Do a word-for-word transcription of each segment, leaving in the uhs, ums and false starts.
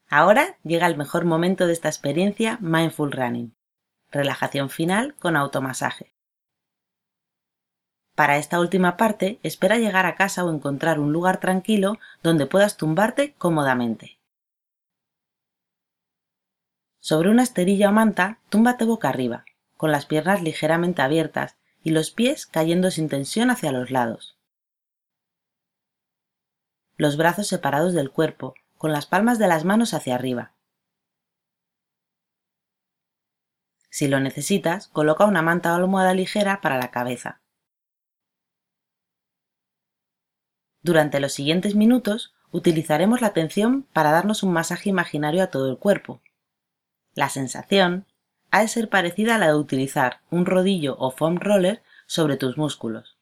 Ahora llega el mejor momento de esta experiencia Mindful Running. Relajación final con automasaje. Para esta última parte, espera llegar a casa o encontrar un lugar tranquilo donde puedas tumbarte cómodamente. Sobre una esterilla o manta, túmbate boca arriba, con las piernas ligeramente abiertas y los pies cayendo sin tensión hacia los lados. Los brazos separados del cuerpo, con las palmas de las manos hacia arriba. Si lo necesitas, coloca una manta o almohada ligera para la cabeza. Durante los siguientes minutos, utilizaremos la atención para darnos un masaje imaginario a todo el cuerpo. La sensación ha de ser parecida a la de utilizar un rodillo o foam roller sobre tus músculos.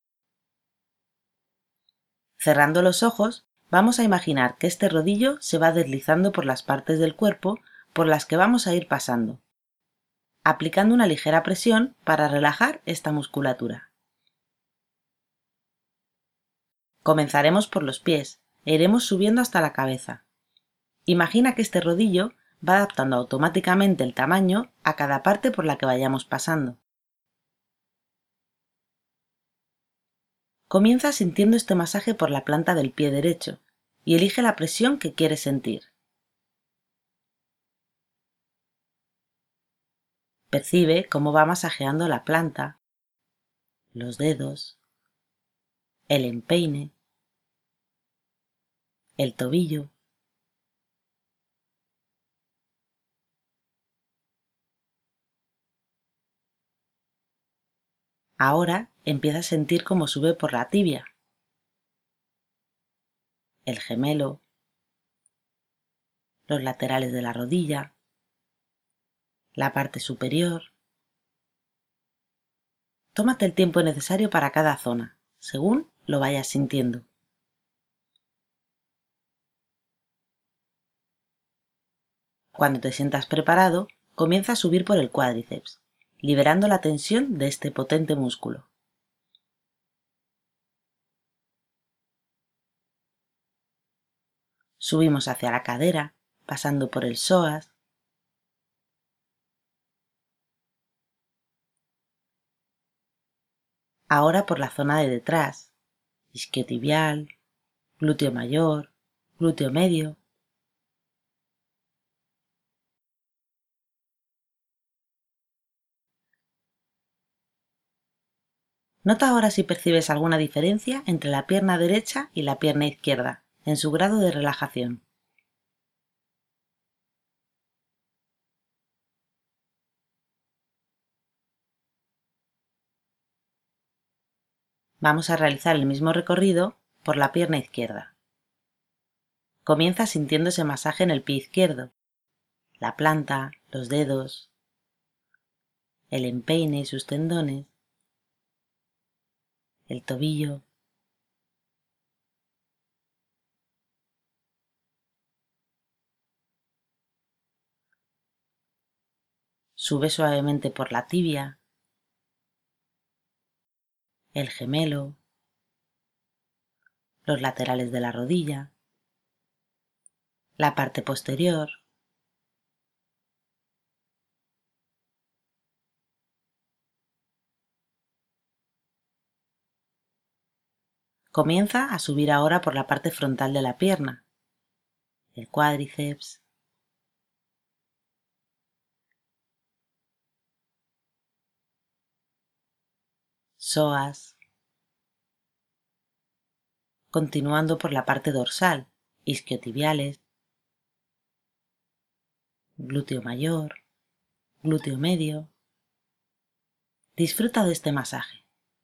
Cerrando los ojos, vamos a imaginar que este rodillo se va deslizando por las partes del cuerpo por las que vamos a ir pasando, aplicando una ligera presión para relajar esta musculatura. Comenzaremos por los pies e iremos subiendo hasta la cabeza. Imagina que este rodillo va adaptando automáticamente el tamaño a cada parte por la que vayamos pasando. Comienza sintiendo este masaje por la planta del pie derecho y elige la presión que quieres sentir. Percibe cómo va masajeando la planta, los dedos, el empeine, el tobillo. Ahora empieza a sentir cómo sube por la tibia, el gemelo, los laterales de la rodilla, la parte superior. Tómate el tiempo necesario para cada zona, según lo vayas sintiendo. Cuando te sientas preparado, comienza a subir por el cuádriceps, liberando la tensión de este potente músculo. Subimos hacia la cadera, pasando por el psoas, ahora por la zona de detrás, isquiotibial, glúteo mayor, glúteo medio. Nota ahora si percibes alguna diferencia entre la pierna derecha y la pierna izquierda en su grado de relajación. Vamos a realizar el mismo recorrido por la pierna izquierda. Comienza sintiendo ese masaje en el pie izquierdo, la planta, los dedos, el empeine y sus tendones, el tobillo. Sube suavemente por la tibia, el gemelo, los laterales de la rodilla, la parte posterior. Comienza a subir ahora por la parte frontal de la pierna, el cuádriceps, psoas, continuando por la parte dorsal, isquiotibiales, glúteo mayor, glúteo medio. Disfruta de este masaje.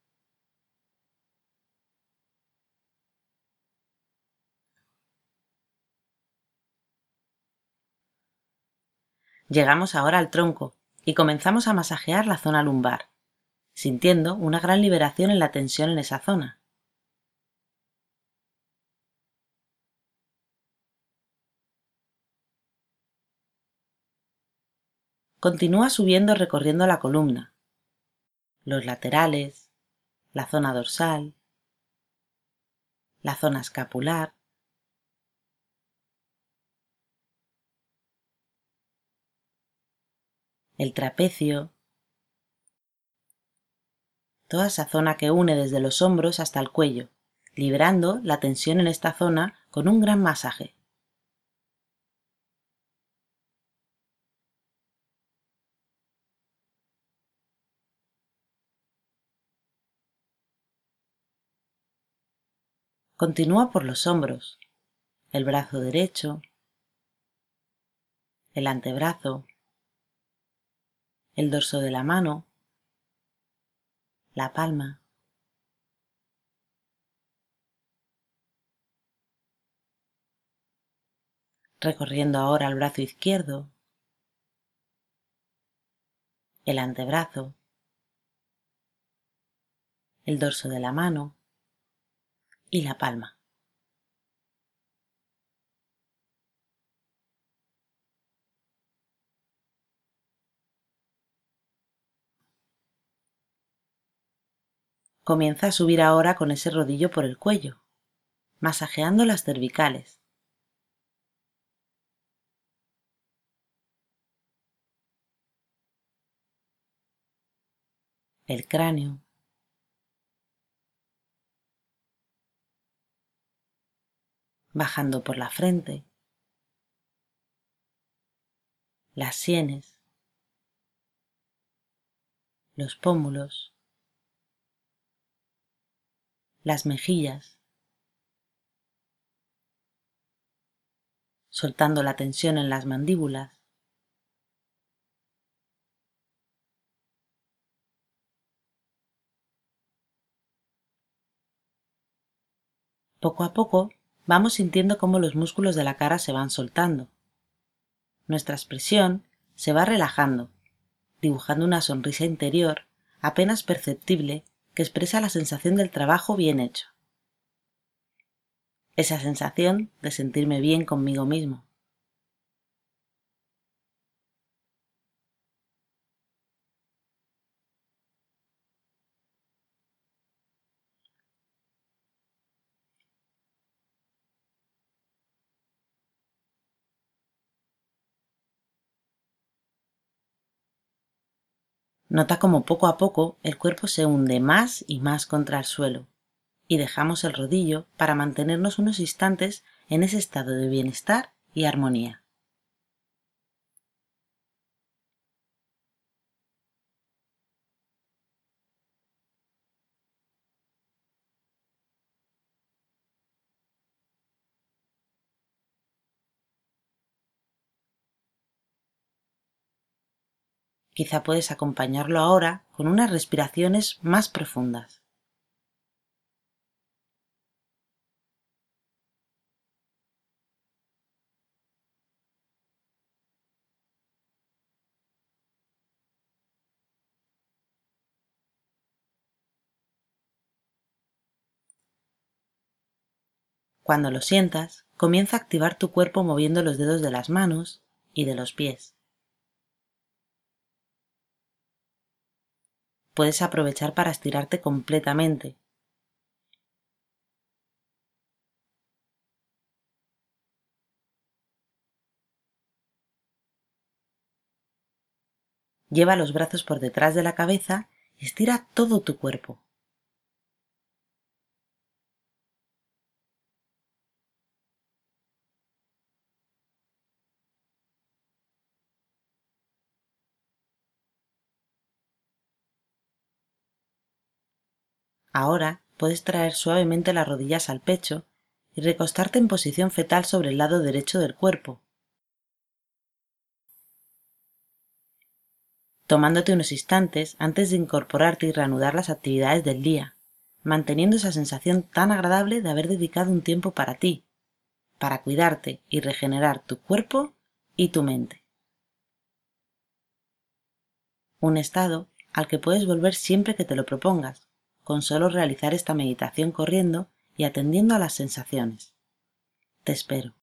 Llegamos ahora al tronco y comenzamos a masajear la zona lumbar, sintiendo una gran liberación en la tensión en esa zona. Continúa subiendo recorriendo la columna, los laterales, la zona dorsal, la zona escapular, el trapecio, toda esa zona que une desde los hombros hasta el cuello, liberando la tensión en esta zona con un gran masaje. Continúa por los hombros, el brazo derecho, el antebrazo, el dorso de la mano, la palma, recorriendo ahora el brazo izquierdo, el antebrazo, el dorso de la mano y la palma. Comienza a subir ahora con ese rodillo por el cuello, masajeando las cervicales, el cráneo, bajando por la frente, las sienes, los pómulos, las mejillas, soltando la tensión en las mandíbulas, poco a poco vamos sintiendo cómo los músculos de la cara se van soltando. Nuestra expresión se va relajando, dibujando una sonrisa interior apenas perceptible que expresa la sensación del trabajo bien hecho. Esa sensación de sentirme bien conmigo mismo. Nota cómo poco a poco el cuerpo se hunde más y más contra el suelo y dejamos el rodillo para mantenernos unos instantes en ese estado de bienestar y armonía. Quizá puedes acompañarlo ahora con unas respiraciones más profundas. Cuando lo sientas, comienza a activar tu cuerpo moviendo los dedos de las manos y de los pies. Puedes aprovechar para estirarte completamente. Lleva los brazos por detrás de la cabeza y estira todo tu cuerpo. Ahora puedes traer suavemente las rodillas al pecho y recostarte en posición fetal sobre el lado derecho del cuerpo, tomándote unos instantes antes de incorporarte y reanudar las actividades del día, manteniendo esa sensación tan agradable de haber dedicado un tiempo para ti, para cuidarte y regenerar tu cuerpo y tu mente. Un estado al que puedes volver siempre que te lo propongas, con solo realizar esta meditación corriendo y atendiendo a las sensaciones. Te espero.